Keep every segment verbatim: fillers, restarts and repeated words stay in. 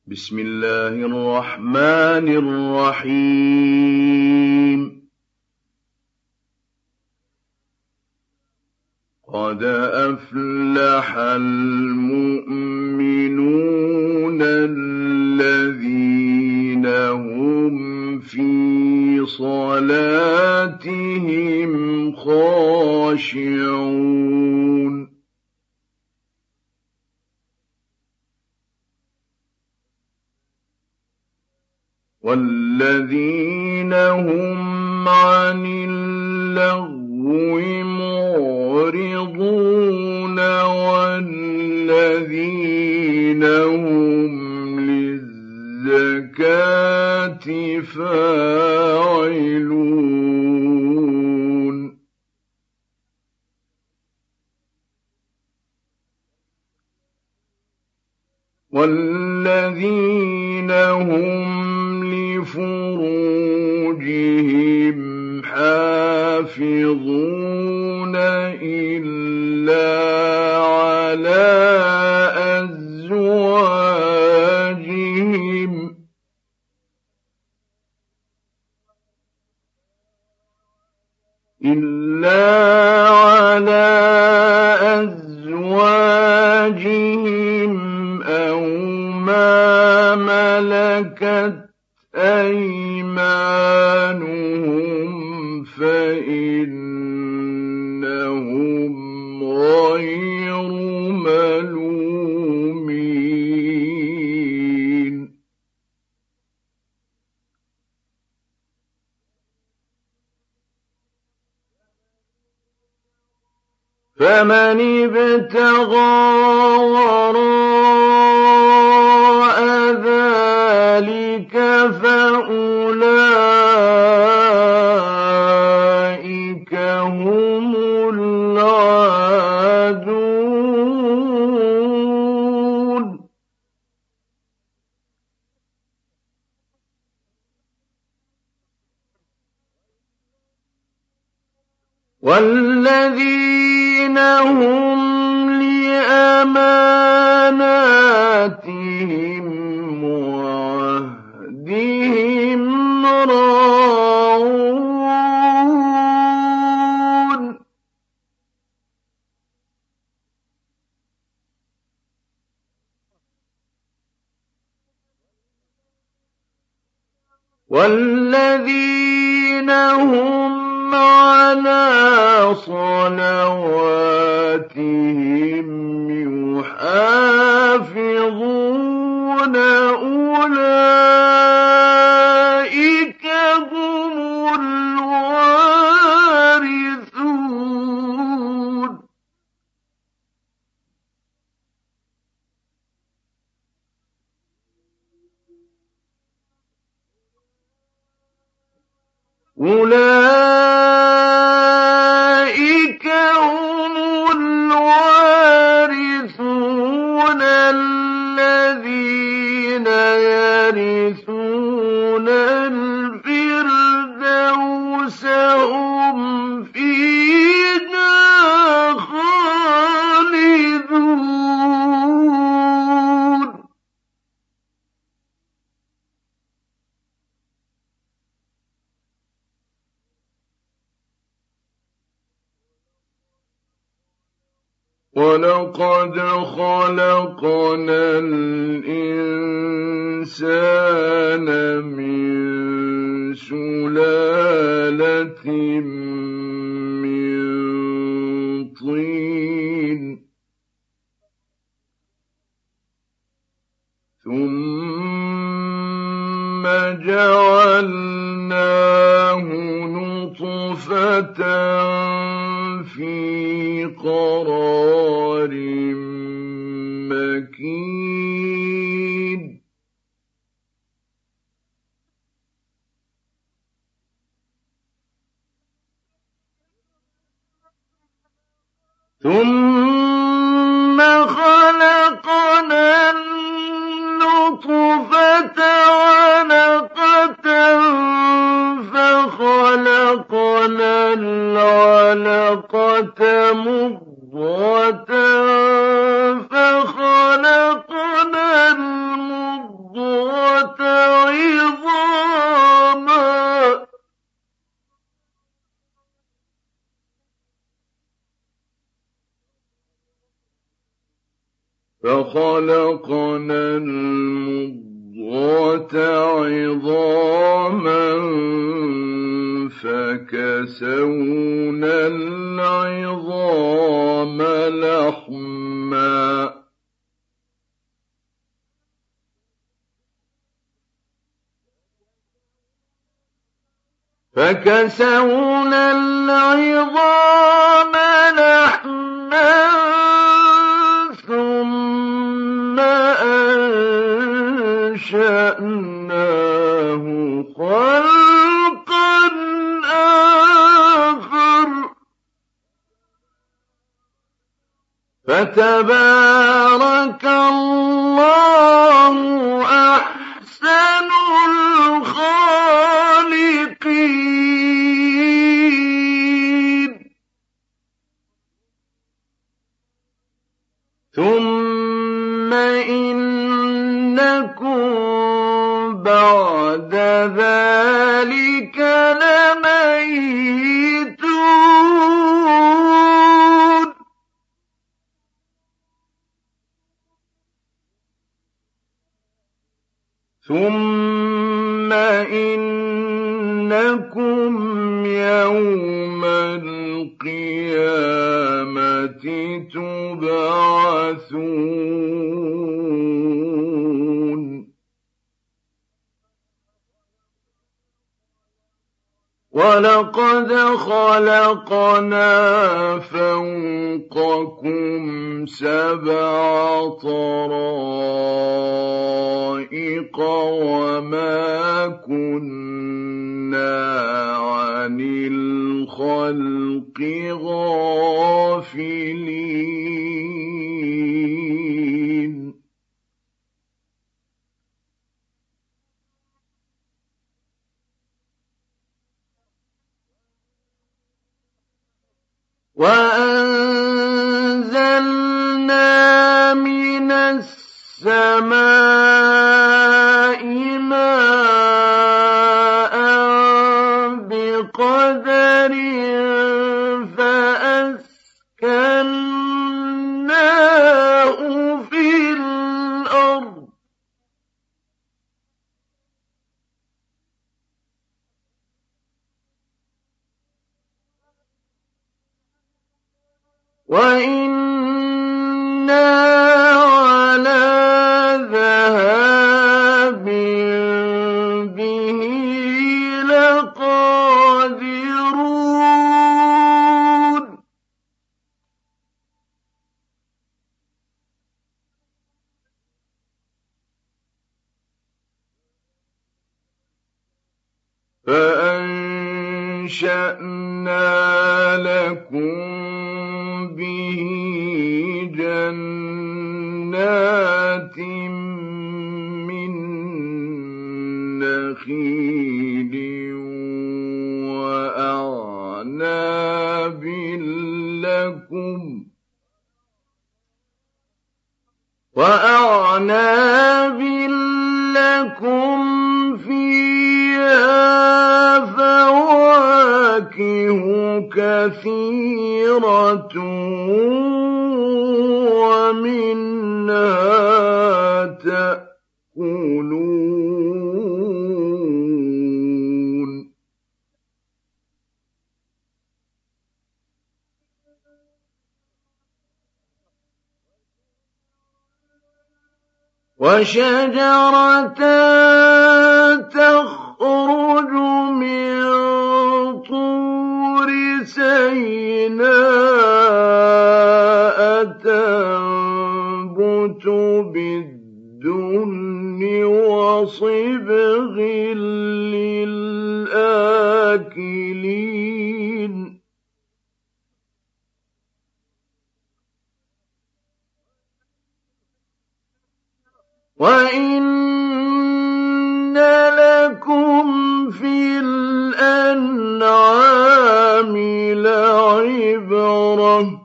بسم الله الرحمن الرحيم قد أفلح المؤمنون الذين هم في صلاتهم خاشعون والذين هم عن اللغو معرضون والذين هم للزكاة فاعلون والذين هم لفروجهم حافظون إلا على أزواجهم إلا على أزواجهم أو ما ملكت أيمانهم فإنهم غير ملومين فمن ابتغى وراء ذلك فأولئك هم العادون والذين هم لأماناتهم وعهدهم راعون والذين هم على صلواتهم يحافظون أولئك هم الوارثون أولئك هم الوارثون الذين يرثون الفردوس هم فيها خالدون وَلَقَدْ خَلَقْنَا الْإِنسَانَ مِن سُلَالَةٍ مِّن طِينٍ ثُمَّ جَعَلْنَاهُ نُطْفَةً في قرار مكين ثم خلقنا النطفة علقة فخلقنا العلقة مضغة فخلقنا المضغة خلقنا المضغة عظاما فكسونا العظام لحما فكسونا العظام لحما ثم أنشأناه خلقا آخر فتبارك الله أحسن الخالقين. ثم إنكم بعد ذلك لميتون. ثم إنكم يوم القيامة تبعثون. وَلَقَدْ خَلَقْنَا فَوْقَكُمْ سَبْعَ طَرَائِقَ وَمَا كُنَّا عَنِ الْخَلْقِ غَافِلِينَ. وَأَنزَلْنَا مِنَ السَّمَاءِ مَاءً بِقَدَرٍ فَأَسْكَنَّاهُ فِي الْأَرْضِ وَإِنَّا عَلَىٰ ذَهَابٍ بِهِ لَقَادِرُونَ. فَأَنشَأْنَا لَكُم بِهِ جَنَّاتٍ مِّن نَّخِيلٍ وَأَعْنَابٍ لَّكُمْ وَأَعْنَابٍ لَّكُمْ فِيهَا فَوَاكِهُ كَثِيرَةٌ وَمِنْهَا تَأْكُلُونَ. وَشَجَرَةً تَخْرُجُ مِن طُورِ سَيْنَاءَ تَنبُتُ بِالدُّهْنِ وَصِبْغٍ لِّلْآكِلِينَ. وَإِنَّ لَكُمْ فِي الْأَنْعَامِ لَعِبْرَةً ۖ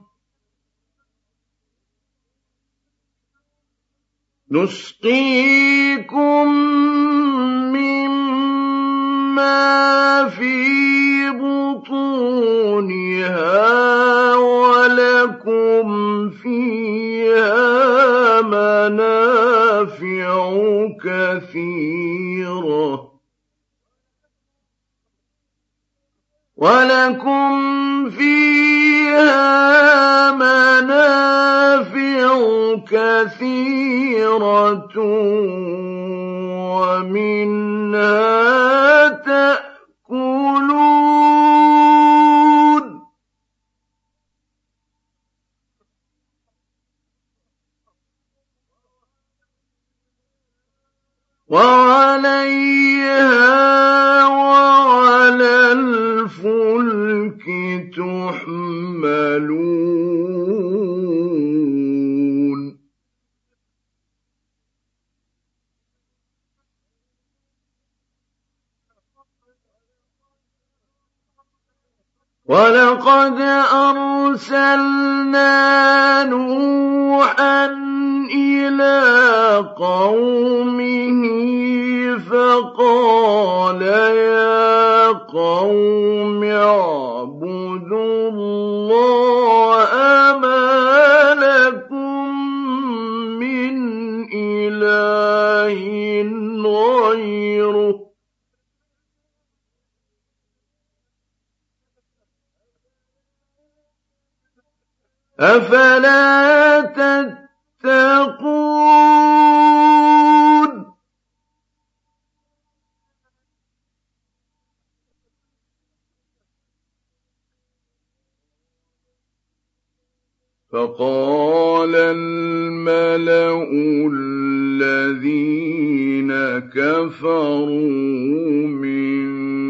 نُسْقِيكُم مِّمَّا فِي بُطُونِهَا وَلَكُمْ فِيهَا مَا كَثِيرًا وَلَكُمْ فِيهَا مَنَافِعُ كَثِيرَةٌ وَمِنْهَا تَأْكُلُونَ وَعَلَيْهَا وَعَلَى الْفُلْكِ تُحْمَلُونَ وَلَقَدْ أَرْسَلْنَا نُوحًا إِلَىٰ قَوْمِهِ فَقَالَ يَا قَوْمِ اعْبُدُوا اللَّهَ مَا لَكُم مِّنْ إِلَٰهٍ غَيْرُهُ أَفَلَا تَتَّقُونَ فَقَالَ الْمَلَأُ الَّذِينَ كَفَرُوا مِن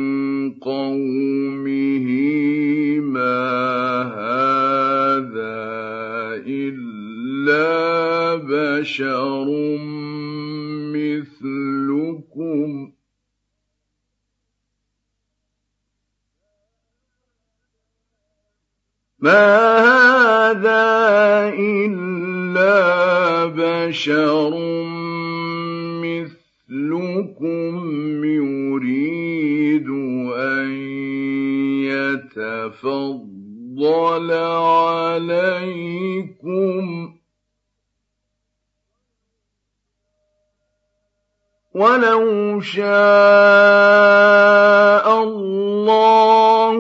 قَوْمِهِ مَا هَٰذَا إِلَّا بَشَرٌ مِّثْلُكُمْ مَا هَٰذَا إِلَّا بَشَرٌ مِّثْلُكُمْ يُرِيدُ أَن يَتَفَضَّلَ عَلَيْكُمْ وَلَوْ شَاءَ اللَّهُ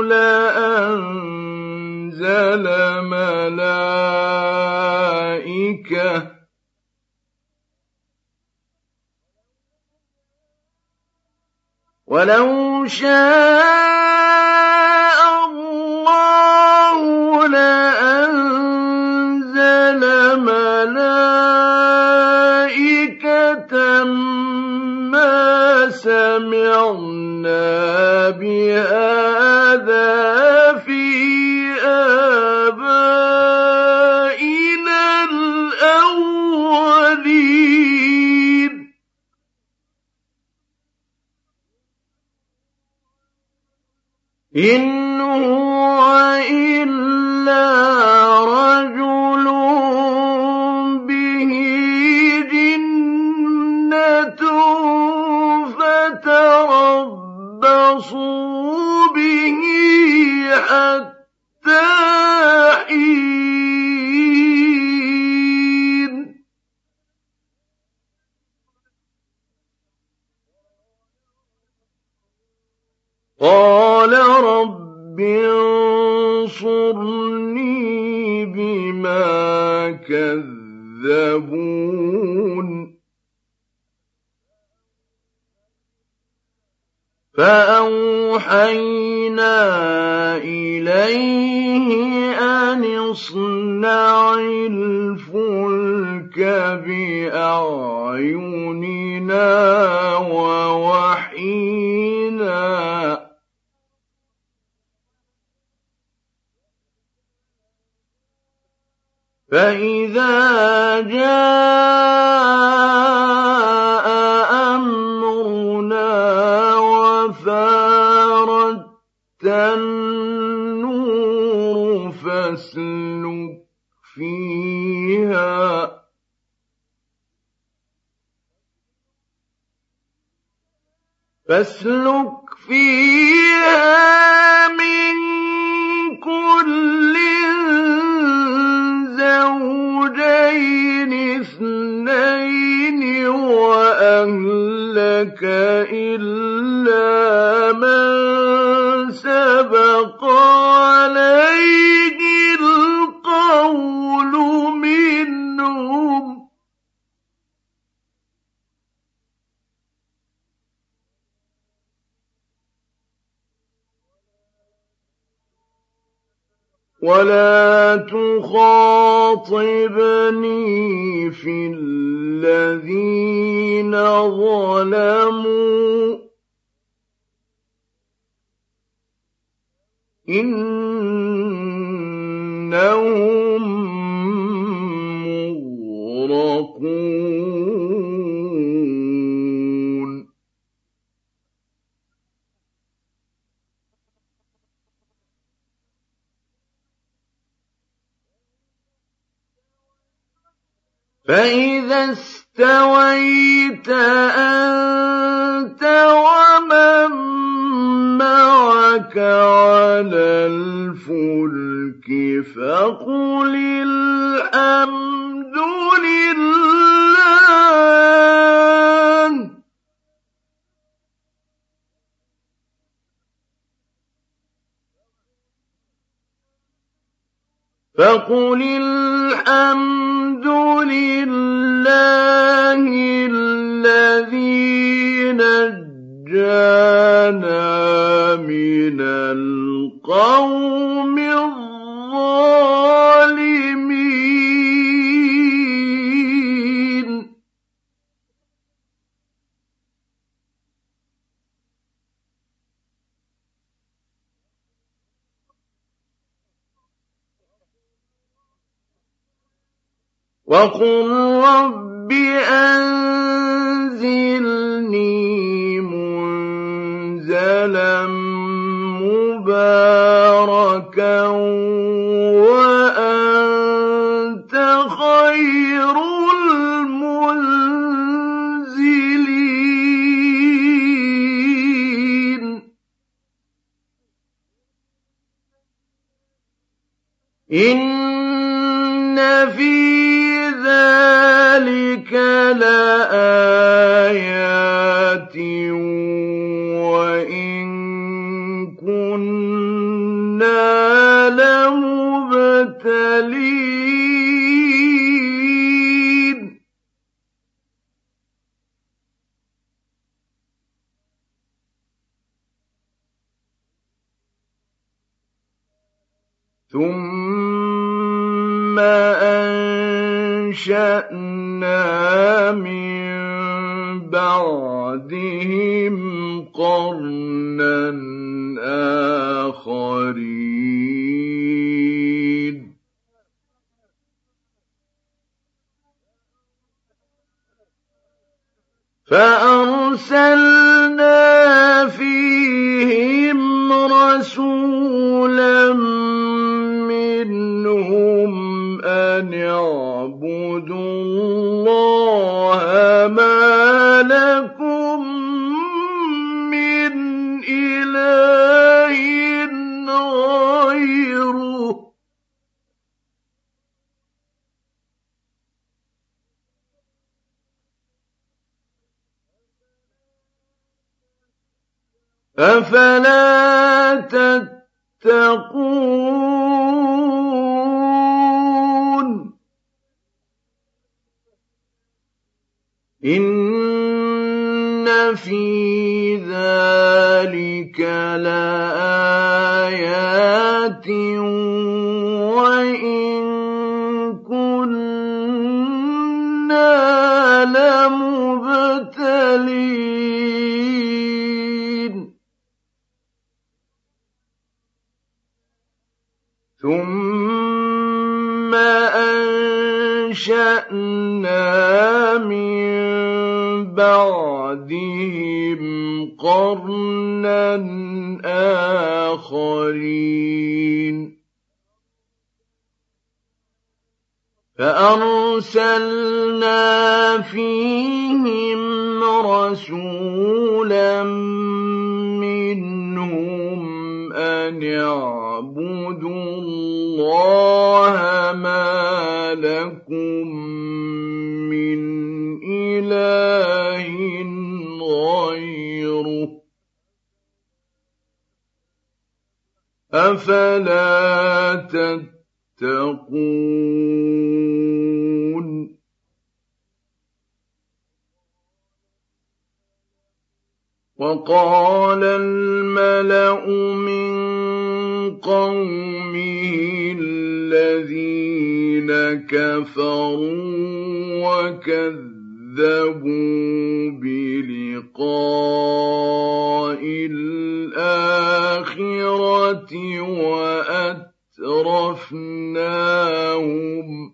لَأَنزَلَ مَلَائِكَةً وَلَوْ شَاءَ اللَّهُ لَأَنزَلَ مَلَائِكَةً مَّا سَمِعْنَا بِهَٰذَا فِي آبَائِنَا الْأَوَّلِينَ إِنْ هُوَ إِلَّا رَجُلٌ بِهِ جِنَّةٌ فَتَرَبَّصُوا بِهِ حَتَّىٰ حِينٍ قَالَ رَبِّ انصُرْنِي بِمَا كَذَّبُونِ فَأَوْحَيْنَا إِلَيْهِ أَنِ اصْنَعِ الْفُلْكَ بِأَعْيُنِنَا وَوَحْيِنَا فَإِذَا جَاءَ أَمْرُنَا وَفَارَتِ النُّورُ فَاسْلُكْ فِيهَا فَاسْلُكْ فِيهَا مِن كُلٍّ زَوْجَيْنِ اثْنَيْنِ أهلك إلا من سبق عليه القول منهم ولا تخاطبني في الذين ظلموا إنهم مغرقون فإذا استويت أنت ومن معك على الفلك فقل الحمد لله فقل الحمد لله الذي نجانا من القوم الظالمين وقل رب أنزلني منزلا مباركا وأنت خير المنزلين إن في ذلك لآيات وإن كنا لمبتلين ثم أنشأنا من بعدهم قرنا آخرين فأرسلنا فيهم رسولا منهم أن اعبدوا الله ما لكم من إله غيره أفلا تتقون إن في ذلك لآيات وإن كنا لمبتلين ثم أنشأنا من بعدهم قرنا آخرين فأرسلنا فيهم رسولا منهم أن اعبدوا الله ما لكم من إله أفلا تتقون وقال الملأ من قومه الذين كفروا وكذبوا بلقاء الآخرة وأترفناهم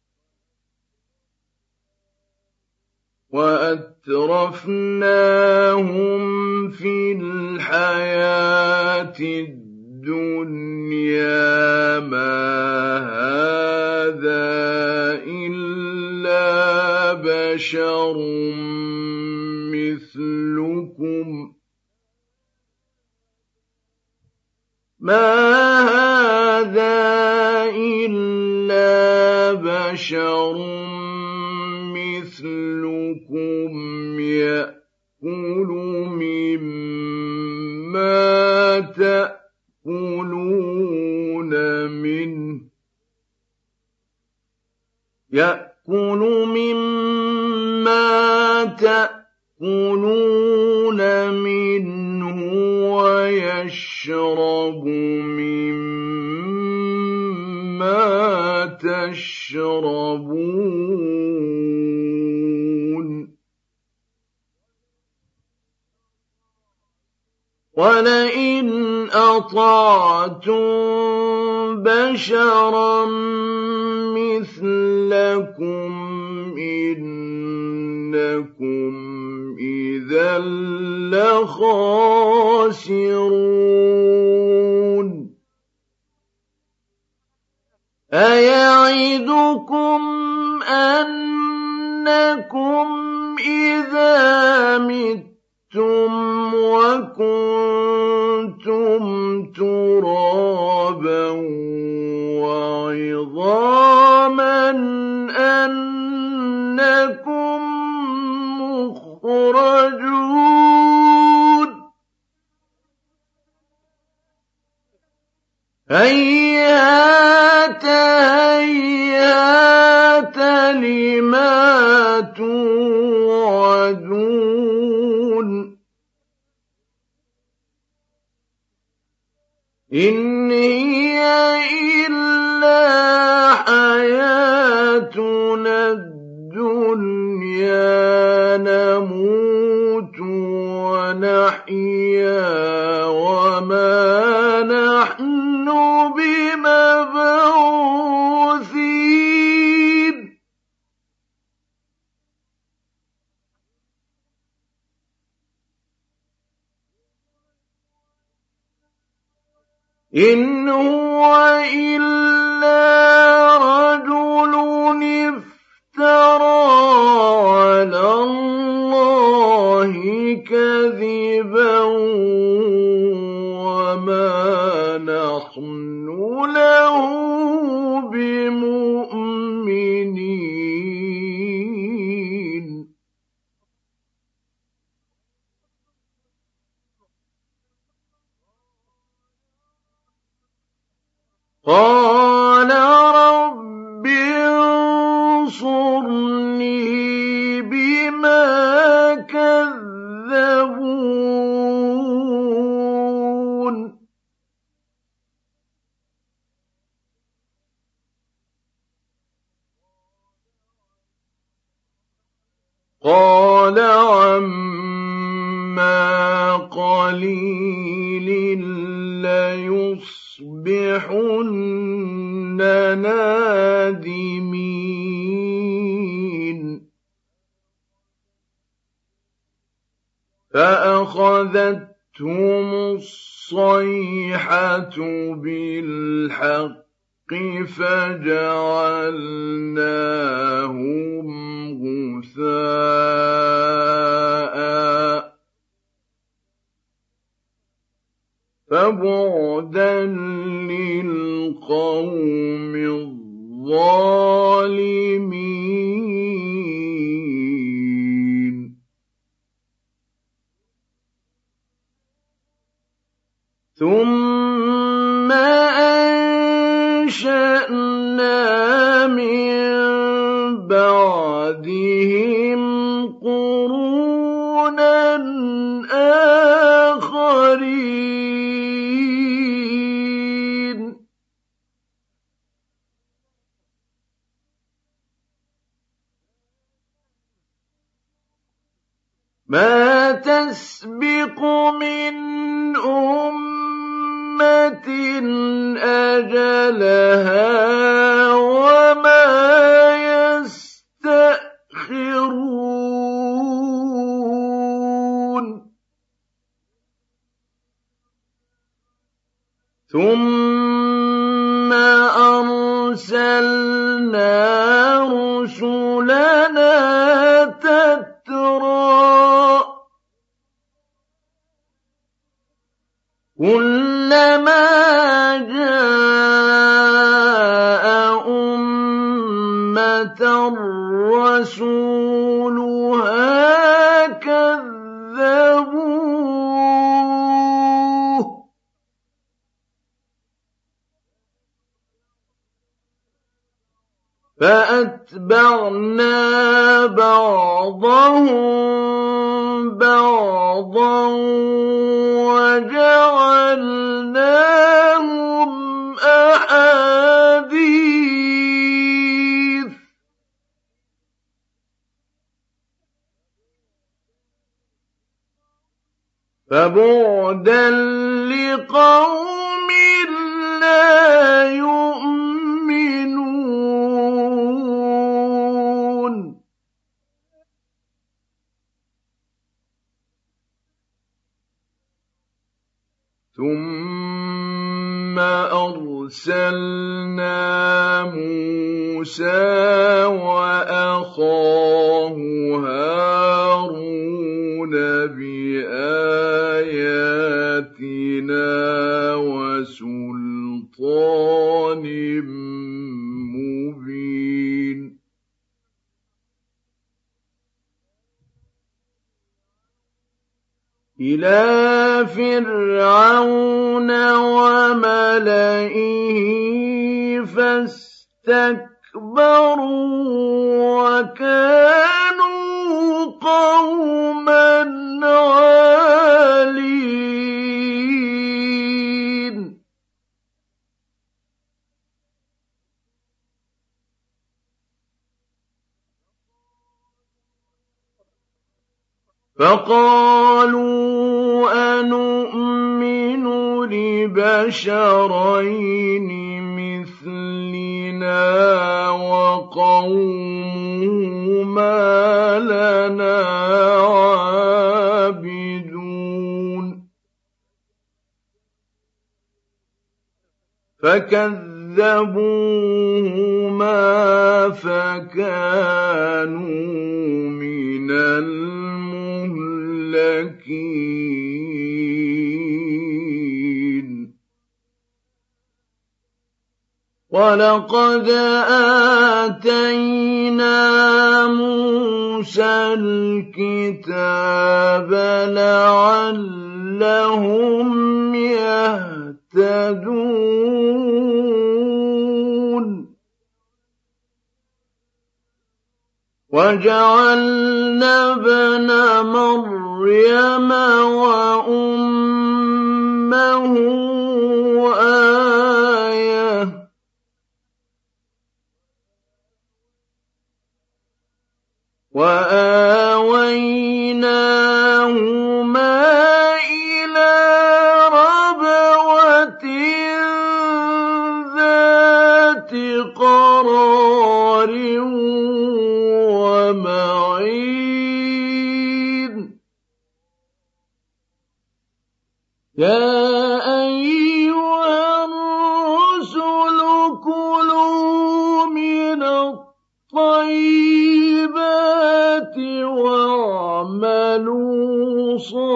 وأترفناهم في الحياة الدنيا ما هذا إلا بشر مثلكم ما هذا إلا بشر مثلكم يأكل مما تأكلون منه يأكل مما تأكلون منه ويشرب مما تشربون ولئن أطعتم بشرا مثلكم إنكم إذا لخاسرون أيعدكم أنكم إذا متم وكنتم ترابا وعظاما أنكم مخرجون هيهات هيهات لما توعدون إن هي إلا حياتنا الدنيا نموت ونحيا وما نحن بمبعوثين إن هو إلا رجل افترى على الله كذبا وما نحن له بمؤمنين قال رب انصرني بما كذبون قال عما قليل ليصبحن نادمين فأخذتهم الصيحة بالحق فجعلناهم غثاء فبعدا للقوم الظالمين ثم بَعْدِهِمْ قُرُونًا آخَرِينَ مَا تَسْبِقُ مِنْ أُمَّةٍ أَجَلَهَا وَمَا يَسْتَأْخِرُونَ ثُمَّ أَرْسَلْنَا رُسُلَنَا تَتْرَىٰ كُلَّمَا جَاءَ أُمَّةً رَّسُولُهَا كَذَّبُوهُ فَأَتْبَعْنَا بَعْضَهُم بَعْضًا وَجَعَلْنَاهُمْ أَحَادِيثَ فَبُعْدًا لِّقَوْمٍ لَّا يُؤْمِنُونَ ثُمَّ أَرْسَلْنَا مُوسَىٰ وَأَخَاهُ هَارُونَ بِآيَاتِنَا وَسُلْطَانٍ مُّبِينٍ إِلَىٰ فِرْعَوْنَ وَمَلَئِهِ فَاسْتَكْبَرُوا وَكَانُوا قَوْمًا عَالِينَ فَقَالُوا أَنُؤْمِنُ لِبَشَرَيْنِ مِثْلِنَا وَقَوْمُهُمَا لَنَا عَابِدُونَ فَكَذَّبُوهُمَا فَكَانُوا مِنَ الْمُهْلَكِينَ وَلَقَدْ آتَيْنَا مُوسَى الْكِتَابَ لَعَلَّهُمْ يَهْتَدُونَ وَجَعَلْنَا ابْنَ مَرْيَمَ وَأُمَّهُ آيَةً وَآوَيْنَاهُمَا إِلَىٰ رَبْوَةٍ ذَاتِ قَرَارٍ وَمَعِينٍ يَا أَيُّهَا الرُّسُلُ كُلُوا مِنَ الطَّيِّبَاتِ وَاعْمَلُوا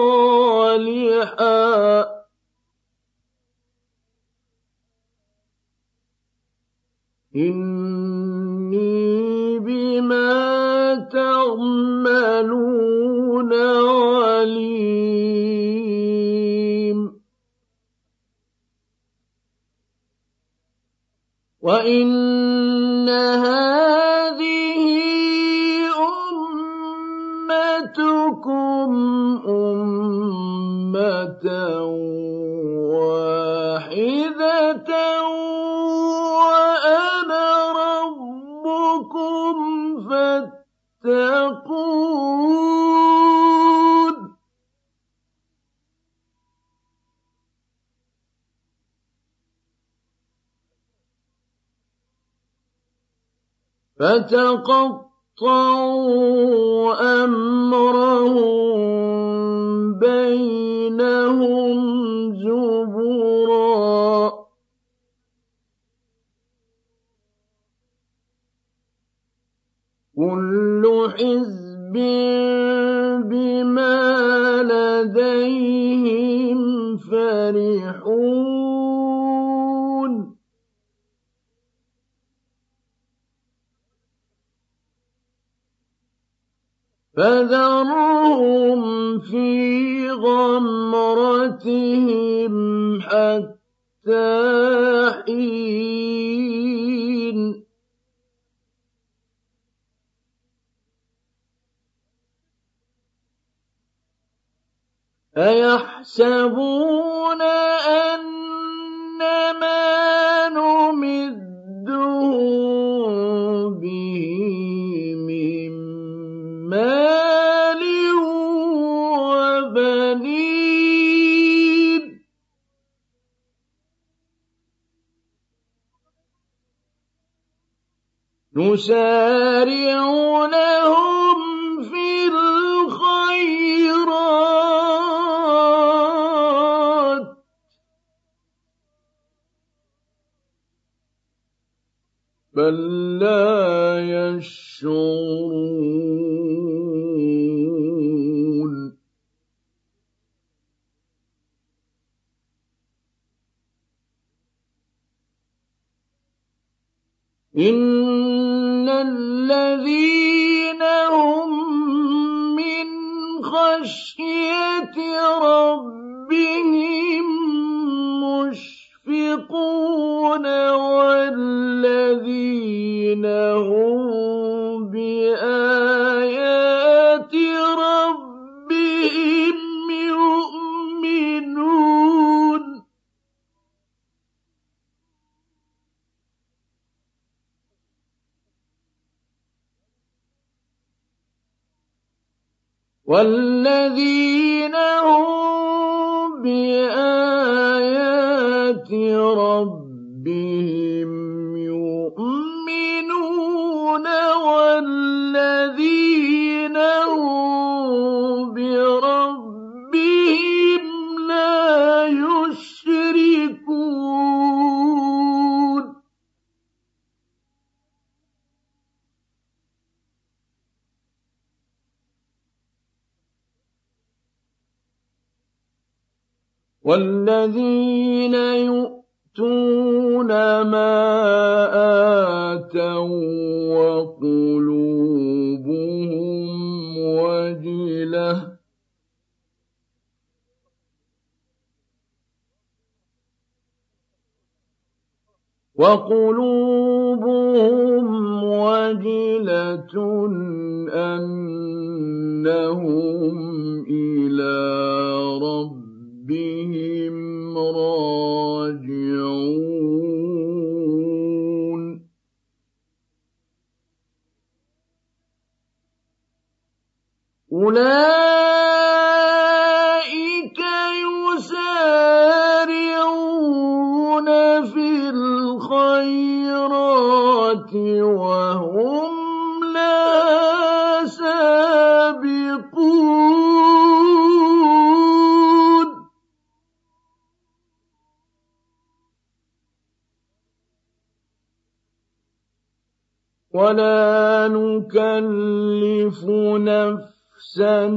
صَالِحًا إِنِّي بِمَا تَعْمَلُونَ عَلِيمٌ وَإِنَّ هَٰذِهِ أمة واحدة وأنا ربكم فاتقون فتقطعوا أمرهم بينهم زبرا كل حزب بما لديهم فرحون فذرهم في غمرتهم حتى حين أيحسبون أنما نمدهم به من مال وبنين نسارع لهم في الخيرات بل لا يشعرون إن الذين هم من خشية ربهم مشفقون والذين هم بآيات ربهم يؤمنون والذين هم بآيات ربهم يؤمنون والذين هم بربهم لا يشركون والذين يؤتون ما آتوا وقلوبهم وجلة وقلوبهم وجلة أنهم إلى ربهم بهم راجعون أولئك يسارعون في الخيرات وهم لا سابقون ولا نكلف نفسا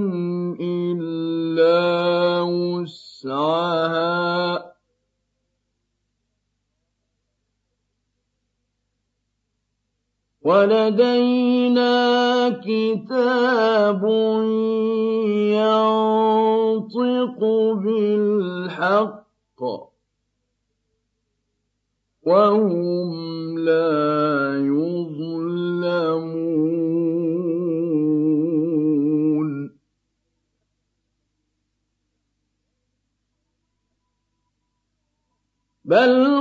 إلا وسعها ولدينا كتاب ينطق بالحق وهم لا يظلمون بل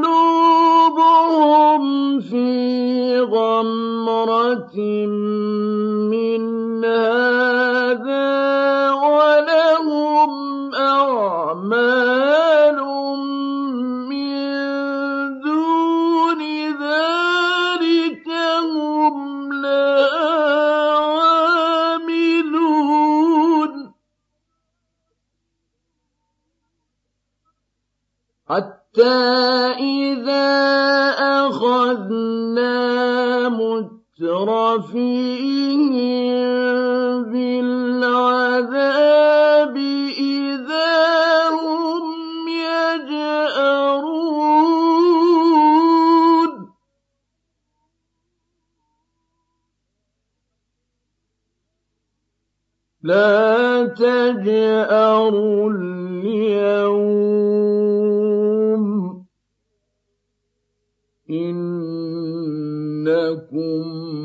قلوبهم في غمرة من هذا ولهم أعمال من دون ذلك هم لها عاملون حتى إذا أخذنا مترفيهم بالعذاب إذا هم يجأرون لا تجأروا اليوم إنكم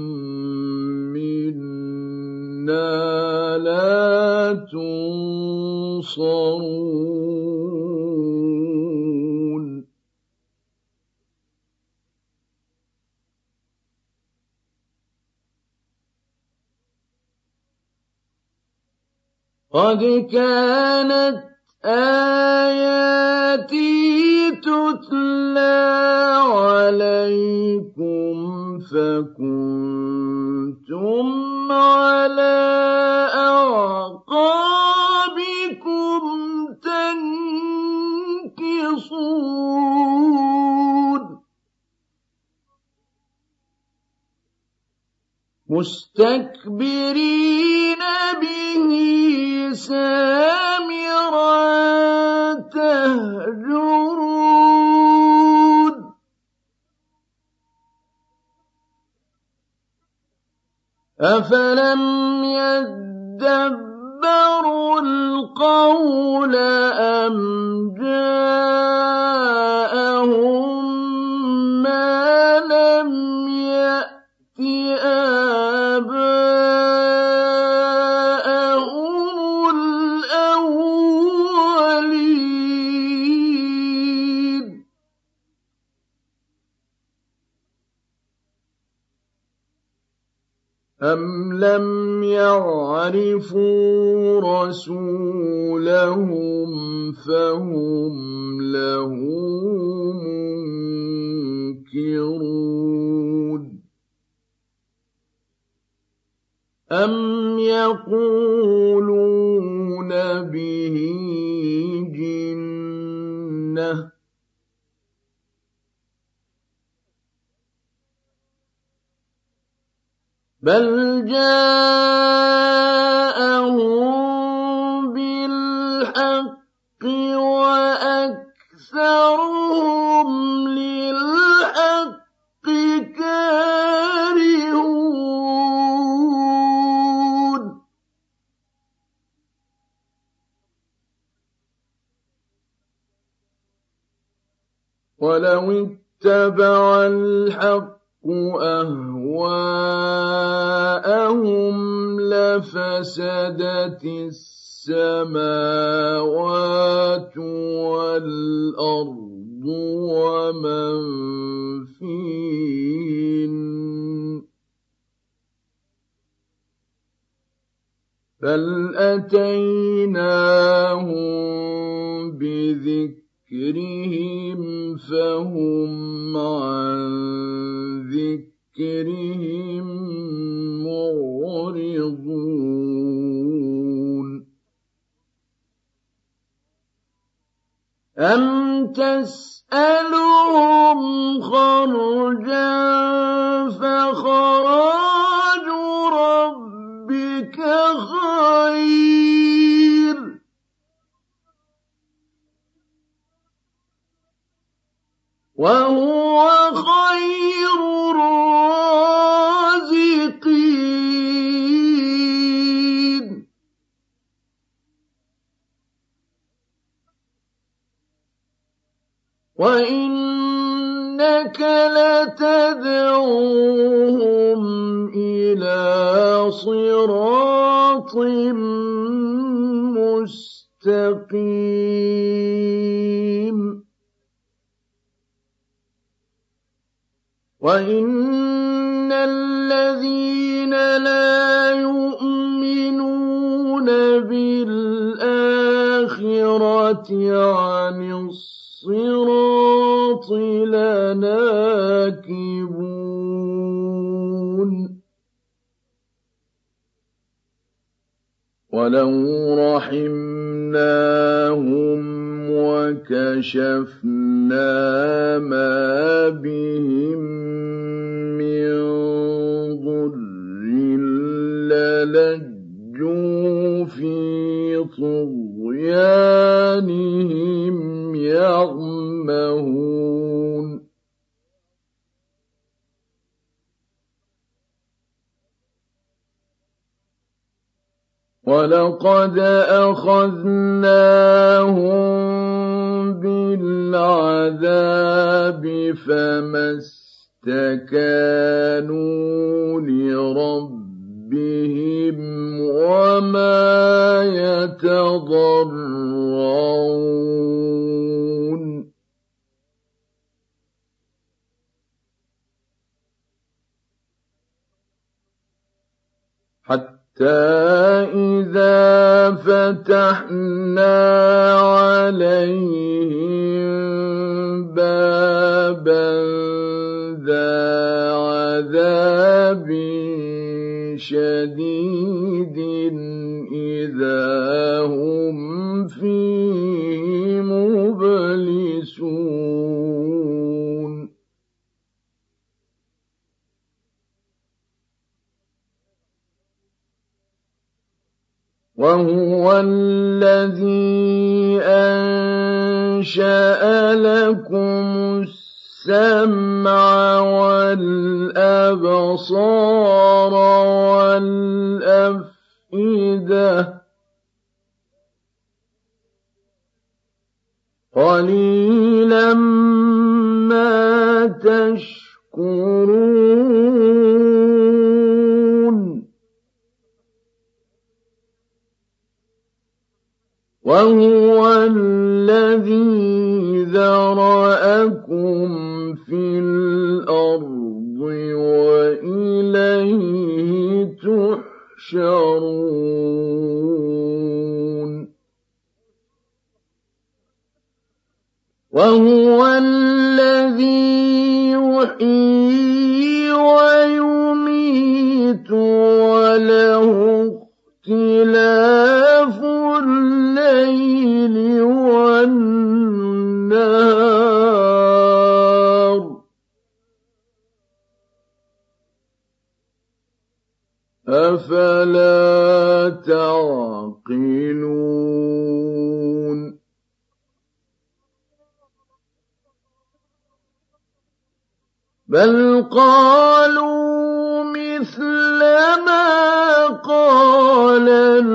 منا لا تنصرون قد كانت آياتي تتلى عليكم فكنتم على أعقابكم تنكصون مستكبرين به سامرا تهجرون أفلم يدبروا القول أم جاءهم ما لم يأت آباءهم الأولين أم لم يعرفوا رسولهم فهم له منكرون أم يقولون به جنة بل جاءهم بالحق وأكثرهم للحق كارهون ولو اتبع الحق أهواءهم لفسدت السماوات والأرض ومن فيهن بل أتيناهم بذكرهم فهم عن ذكرهم معرضون أم تسألهم خرجا فخراج ربك خير وهو خير الرازقين وإنك لتدعوهم إلى صراط مستقيم وَإِنَّ الَّذِينَ لَا يُؤْمِنُونَ بِالْآخِرَةِ عَنِ الصِّرَاطِ لَنَاكِبُونَ وَلَوْ رَحِمْنَاهُمْ وَكَشَفْنَا مَا بِهِم مِّن ضُرٍّ لَّلَجُّوا فِي طُغْيَانِهِمْ يَعْمَهُونَ وَلَقَدْ أَخَذْنَاهُم بِالْعَذَابِ فَمَا اسْتَكَانُوا لِرَبِّهِمْ وَمَا يَتَضَرَّعُونَ حتى إذا فتحنا عليهم بابا ذا عذاب شديد إذا هم فيه مبلسون وَهُوَ الَّذِي أَنشَأَ لَكُمُ السَّمْعَ وَالْأَبْصَارَ وَالْأَفْئِدَةَ قَلِيلًا مَا تَشْكُرُونَ وَهُوَ الَّذِي ذَرَأَكُمْ فِي الْأَرْضِ وَإِلَيْهِ تُحْشَرُونَ وَهُوَ الَّذِي يُحْيِي وَيُمِيتُ وَلَهُ اخْتِلَافُ اللَّيْلِ وَالنَّهَارِ أَفَلَا تَعْقِلُونَ بَلْ قَالُوا مِثْلَ مَا قَالَ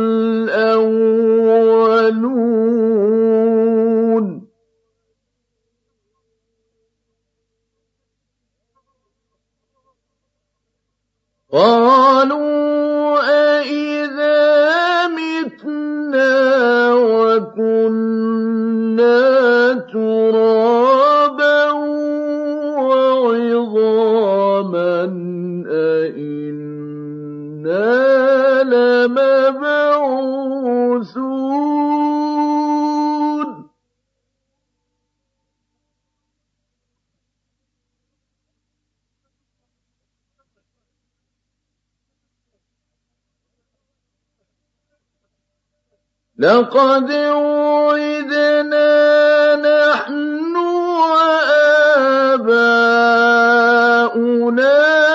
الْأَوَّلُونَ قَالُوا أَإِذَا مِتْنَا وَكُنَّا تُرَابًا وَعِظَامًا أَإِنَّا لَمَبْعُوثُونَ لَقَدْ وُعِدْنَا نَحْنُ وَآبَاؤُنَا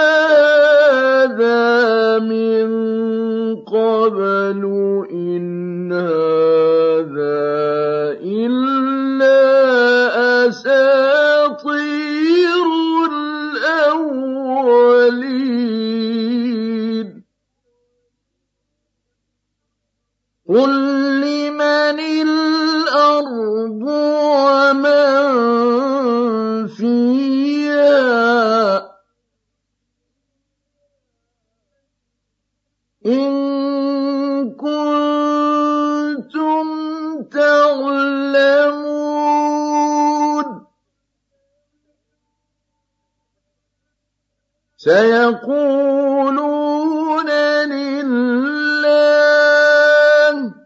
هَٰذَا مِن قَبْلُ إِنْ هَٰذَا إِلَّا أَسَاطِيرُ الْأَوَّلِينَ قُل لِّمَنِ الْأَرْضُ وَمَن فِيهَا إِن كُنتُمْ تَعْلَمُونَ سيقولون لله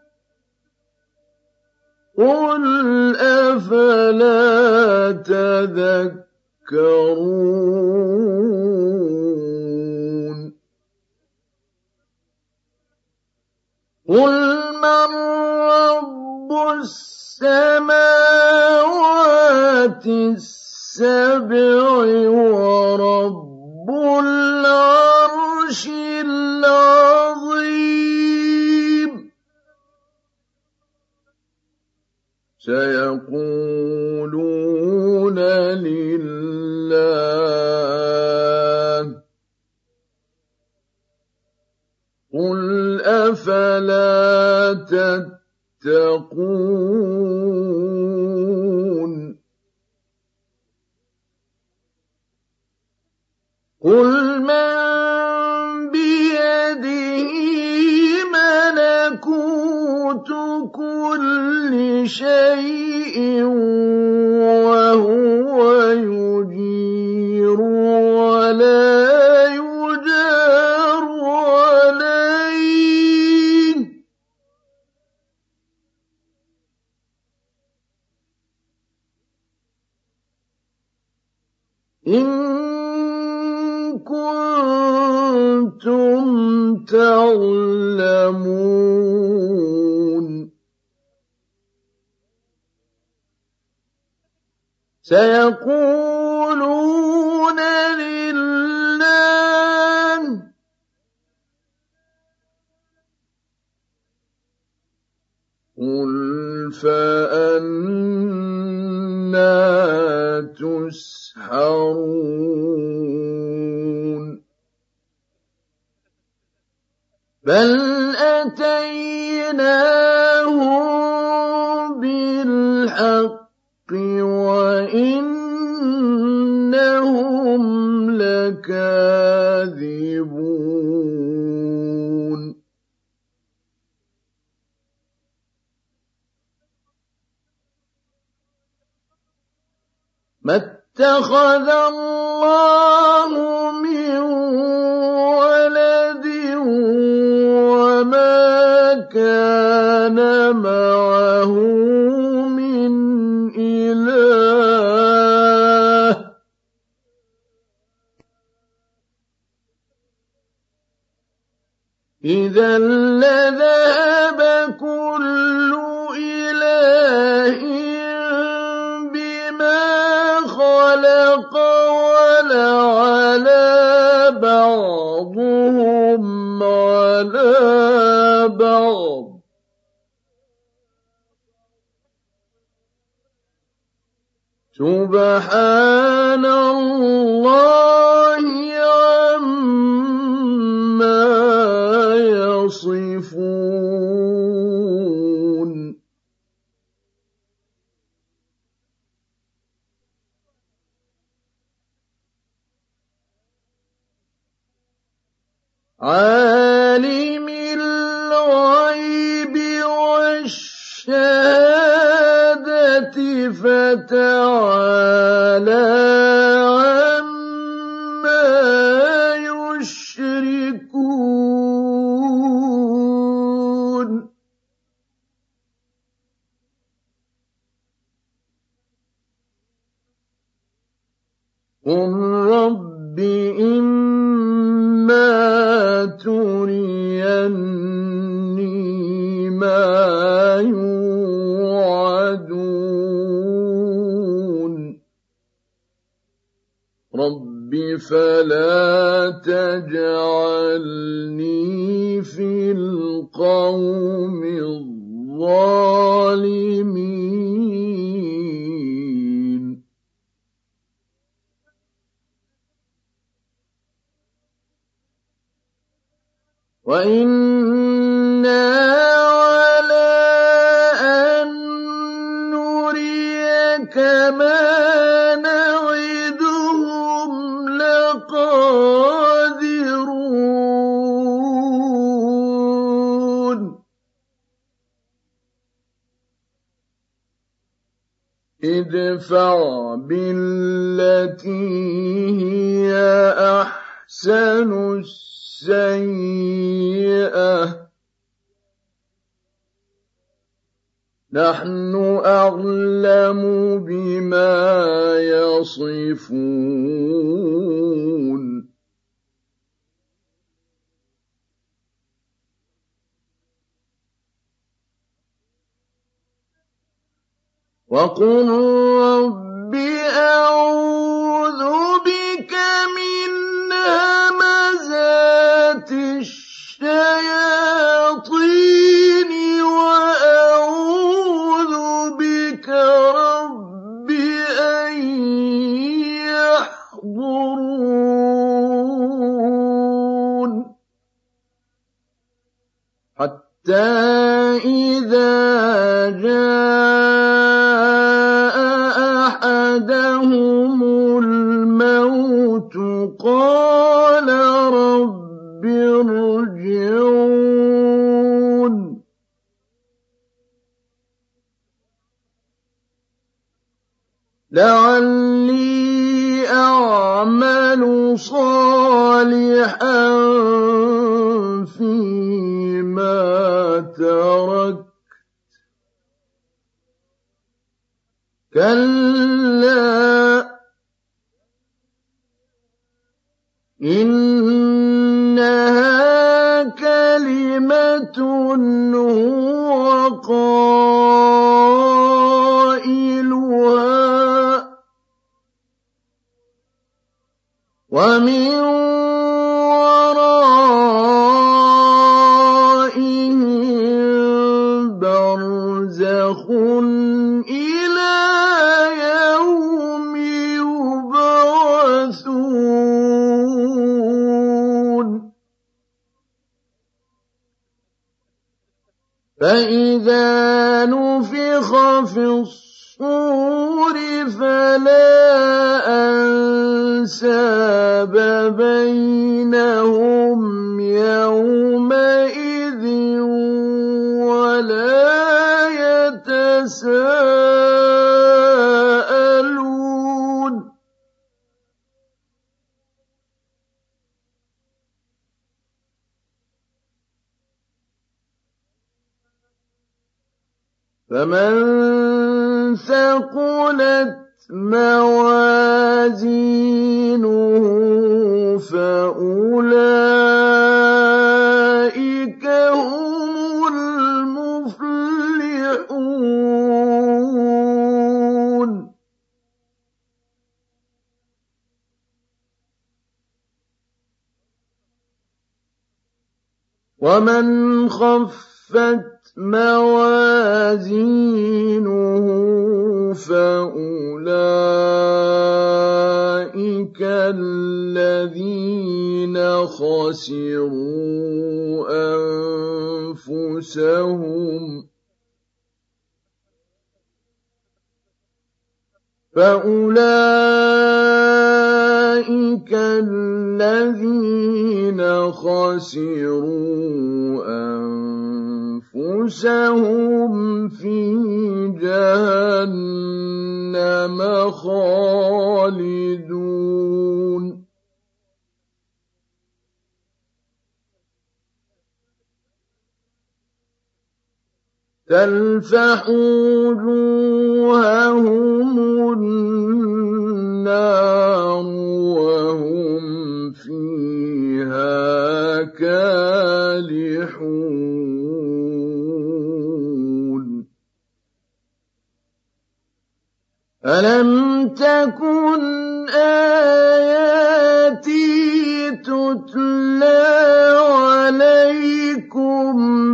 قل أفلا تذكرون قل من رب السماوات السبع ورب العرش العظيم سيقولون لله قل أفلا تتقون قل من بيده ملكوت كل شيء وهو يجير ولا يجار عليه إن كنتم تعلمون سيقولون لله قل فأنى تسحرون بل أتيناهم بالحق وإنهم لكاذبون ما اتخذ الله من ولد وما كان معه من إله إذا لذهب كل إله بما خلق ولعلى بعضهم على بعض سبحان الله عما يصفون عالم الغيب والشهادة فتعالى عما يشركون قل رب إما تريني ما يوعدون رب فلا تجعلني في القوم الظالمين وإنا على أن نريك ما نعدهم لقادرون ادفع بالتي هي أحسن أحسن السيئة نحن أعلم بما يصفون وقل رب أعوذ بك من همزات الشياطين وأعوذ بك رب أن يحضرون حتى إذا جاء أحدهم الموت قال رب ارجعون لعلي أعمل صالحا فيما تركت كلا إنها كلمة هو قائلها ومن ورائهم برزخ إلى يوم يبعثون فإذا نفخ في الصور فلا أنساب بينهم يومئذ ولا يتساءلون فمن ثقلت موازينه فأولئك هم المفلحون ومن خفت موازينه فأولئك الذين خسروا أنفسهم فأولئك الذين خسروا أنفسهم في جهنم خالدون تلفح وجوههم النار وهم فيها كالحون ألم تكن آياتي تتلى عليكم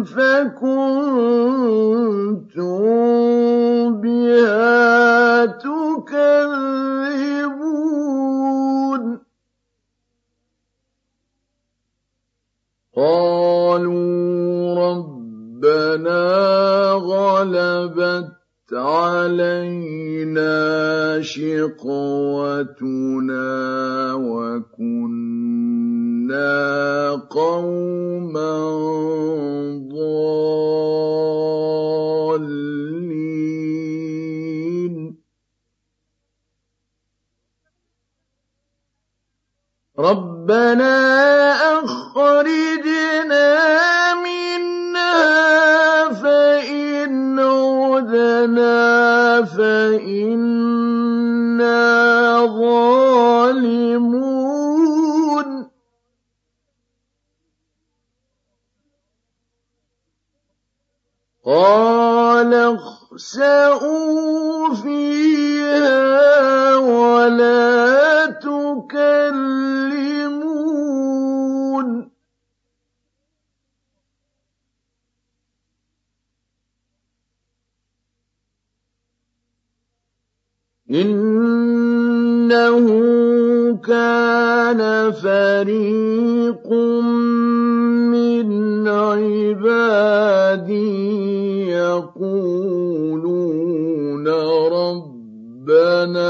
فكنتم بها تكذبون قالوا ربنا غلبت علينا شقوتنا وكنا قوما ضالين رب ربنا أخرجنا منها فإن عدنا فإنا ظالمون قال اخسئوا فيها ولا تكلمون إنه كان فريق من عبادي يقولون ربنا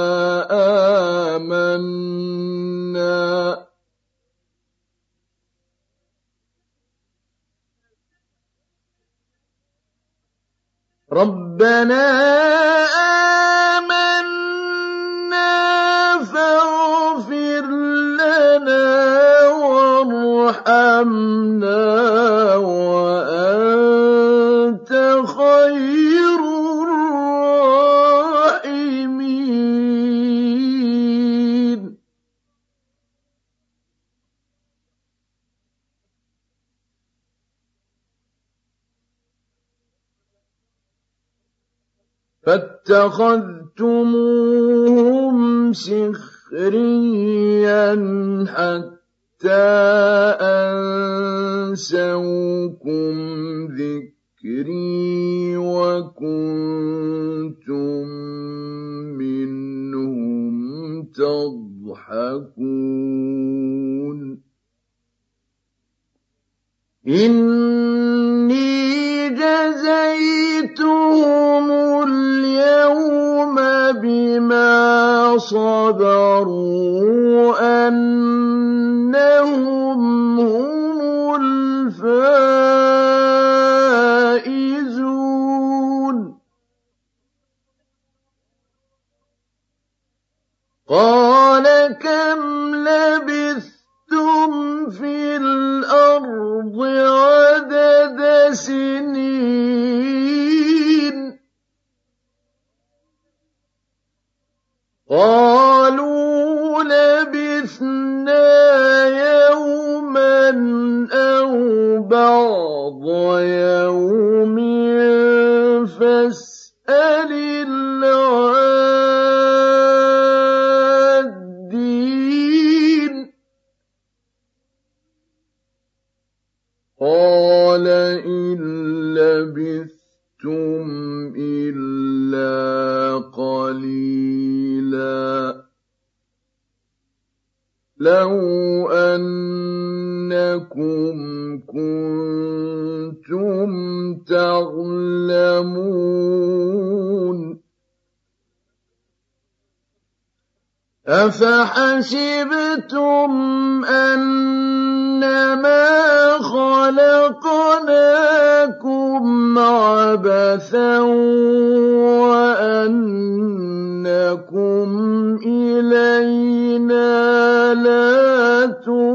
آمنا ربنا آمنا فاغفر لنا وارحمنا وأنت خير الراحمين فاتخذتموهم سخريا حتى أنسوكم ذكري وكنتم منهم تضحكون إني جزيتهم اليوم بما صبروا أنهم هم الفائزون قال كم لبثتم في الأرض عدد سنين قالوا لبثنا يوما أو بعض يوم فاسأل العادين قال إن لبثتم إلا قليلا لو أنكم كنتم تعلمون أفحسبتم أنما خلقناكم عبثا وأنكم إلينا لا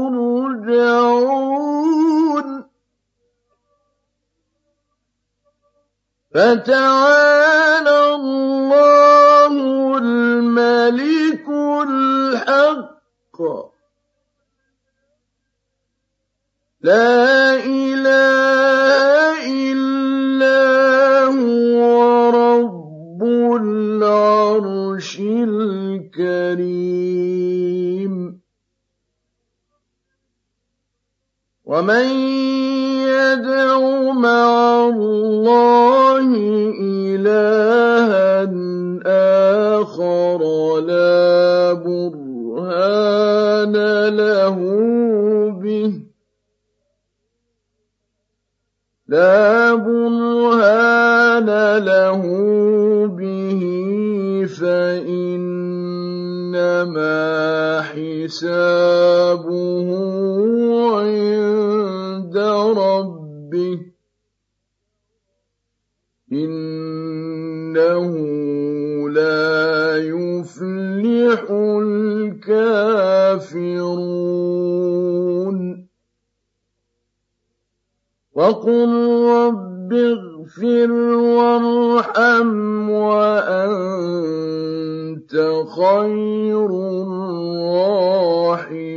ترجعون فتعالى الله الملك الحق لا إله إلا هو رب العرش الكريم ومن يدع مع الله إلها آخر لا برهان له به لا برهان له به فإنما حسابه عند ربه إنه لا يفلح يفلح الكافرون وقل رب اغفر وارحم وأنت خير الراحمين